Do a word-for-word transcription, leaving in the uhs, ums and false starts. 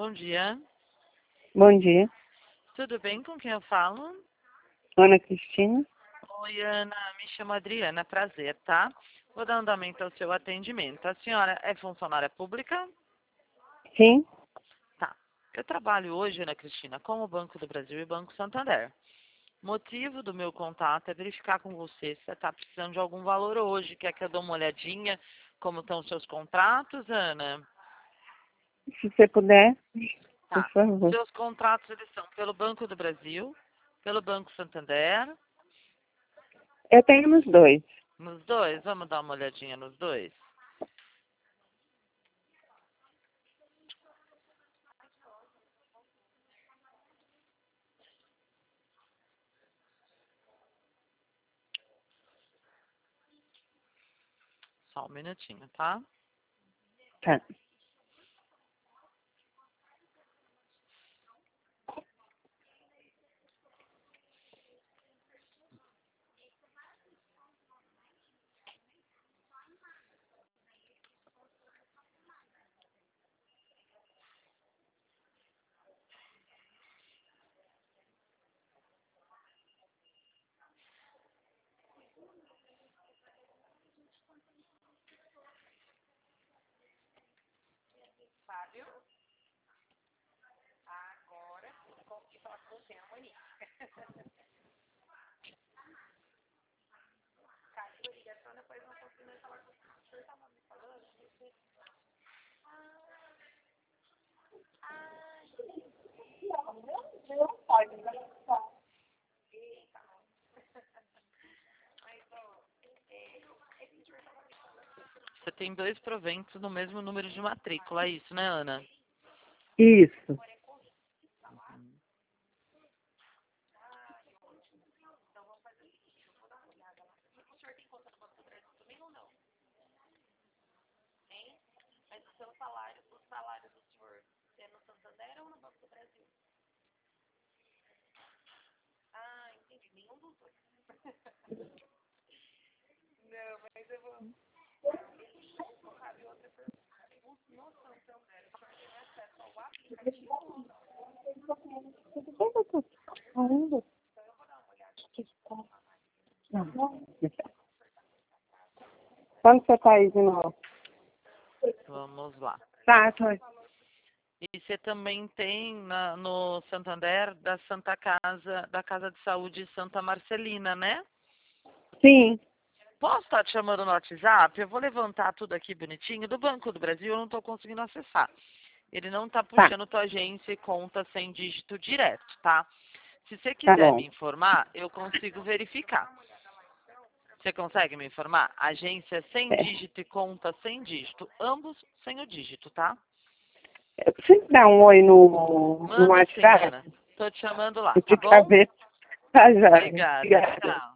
bom dia. Bom dia, Tudo bem? Com quem eu falo? Ana Cristina. Oi, Ana. Me chamo Adriana. Prazer, tá? Vou dar andamento ao seu atendimento. A senhora é funcionária pública? Sim, Tá. Eu trabalho hoje, Ana Cristina, com o Banco do Brasil e Banco Santander. Motivo do meu contato é verificar com você se você está precisando de algum valor hoje. Quer que eu dê uma olhadinha como estão os seus contratos, Ana? se você puder, por Tá. favor. Seus contratos, eles são pelo Banco do Brasil, pelo Banco Santander. Eu tenho nos dois. Nos dois? Vamos dar uma olhadinha nos dois? Só um minutinho, tá? Tá. Fábio, agora consegui falar com você, a Monique. Caiu a ligação, depois não consegui mais falar com você. O senhor estava me falando? Você tem dois proventos no mesmo número de matrícula, é isso, né, Ana? Isso. Mas o seu salário, o salário do senhor é no Santander ou no Banco do Brasil? Ah, entendi. Nenhum dos dois. Não, mas eu vou... Cabe outra pergunta. No Santander, o senhor tem acesso ao aplicativo ou não? Ainda? Quando você está aí de novo? Vamos lá. Tá, tô. E você também tem na, no Santander da Santa Casa, da Casa de Saúde Santa Marcelina, né? Sim, Posso estar te chamando no WhatsApp? Eu vou levantar tudo aqui bonitinho. Do Banco do Brasil eu não estou conseguindo acessar. Ele não está tá, puxando tua agência e conta sem dígito direto, tá? Se você tá quiser bom. me informar, eu consigo verificar. Você consegue me informar? Agência sem É. dígito e conta sem dígito. Ambos sem o dígito, tá? Você me dá um oi no, no Manda sim, WhatsApp? Ana. Tô te chamando lá, tá De bom? cabeça. Tá já. Obrigada. Obrigada. Tchau.